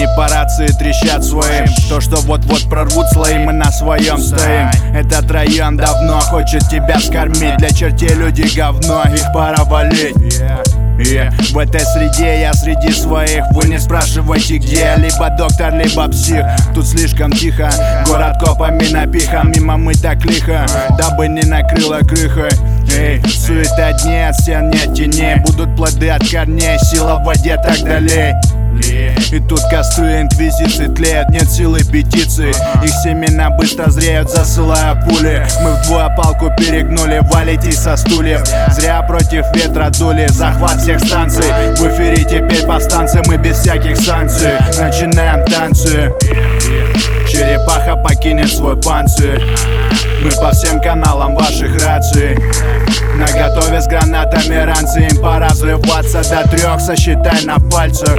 по рации трещат своим. То, что вот-вот прорвут слои, мы на своем стоим. Этот район давно хочет тебя скормить. Для чертей люди говно, их пора валить. В этой среде я среди своих. Вы не спрашивайте где. Либо доктор, либо псих. Тут слишком тихо, город копами напихан. Мимо мы так лихо, дабы не накрыло крыхой. Суета дней, от стен нет теней. Будут плоды от корней, сила в воде так далее. И тут костры инквизиции тлеют, нет силы петиции. Их семена быстро зреют, засылая пули. Мы вдвое палку перегнули, валите со стульев. Зря против ветра дули, захват всех станций. В эфире теперь повстанцы, мы без всяких санкций. Начинаем танцы. Черепаха покинет свой панцирь. Мы по всем каналам ваших раций. Наготове с гранатами ранцы. Им пора взрываться до 3, сосчитай на пальцах.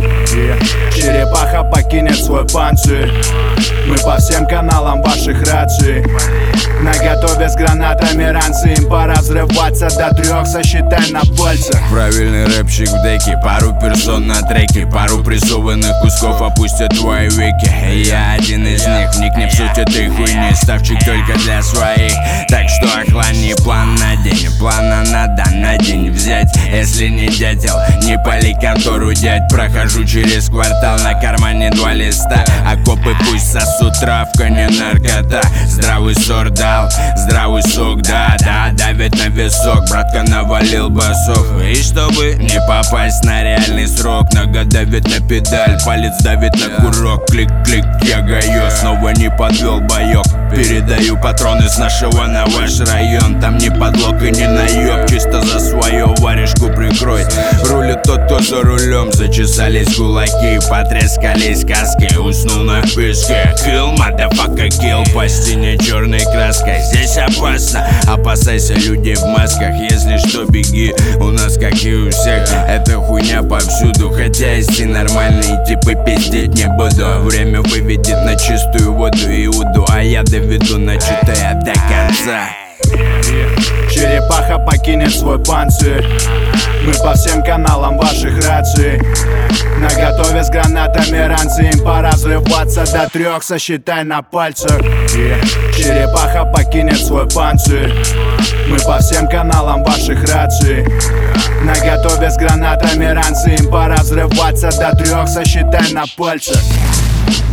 Черепаха покинет свой панцирь. Мы по всем каналам ваших раций. Наготове с гранатами ранцы. Им пора взрываться до 3, сосчитай на пальцах. Правильный рэпчик в деке, пару персон на треке. Пару прессованных кусков опустят твои веки. Я один из них, вникни в суть этой хуйни. Ставчик только для своих. Так что охлани план на день. Плана надо на день взять. Если не дятел, не пали контору, дядь. Прохожу через квартал, на кармане 2 листа. Окопы пусть сосут, травка не наркота. Здравый сорт дал, здравый сок, да, давит на висок. Братка навалил басов. И чтобы не попасть на реальный срок, нога давит на педаль, палец давит на курок. Клик-клик, я гаю, снова не подвел боек. Передаю патроны с нашего на ваш район. Там не подлог и не наеб, чисто за свое варежку прикрой. Рулит тот, кто за рулем. Зачесались кулаки, потрескались каски. Уснул на песке. Kill, motherfucker, kill. По стене черной краской. Здесь опасно, опасайся людей в масках. Если что, беги, у нас как и у всех. Эта хуйня повсюду, хотя есть и нормальные типы, пиздеть не буду. Время выведет на чистую воду Иуду, а я доведу начатое до конца. Черепаха покинет свой панцирь. Мы по всем каналам ваших раций. Наготове с гранатами ранцы. Им пора взрываться до 3, сосчитай на пальцах. Черепаха покинет свой панцирь. Мы по всем каналам ваших раций. Наготове с гранатами ранцы. Им пора взрываться до 3, сосчитай на пальцах.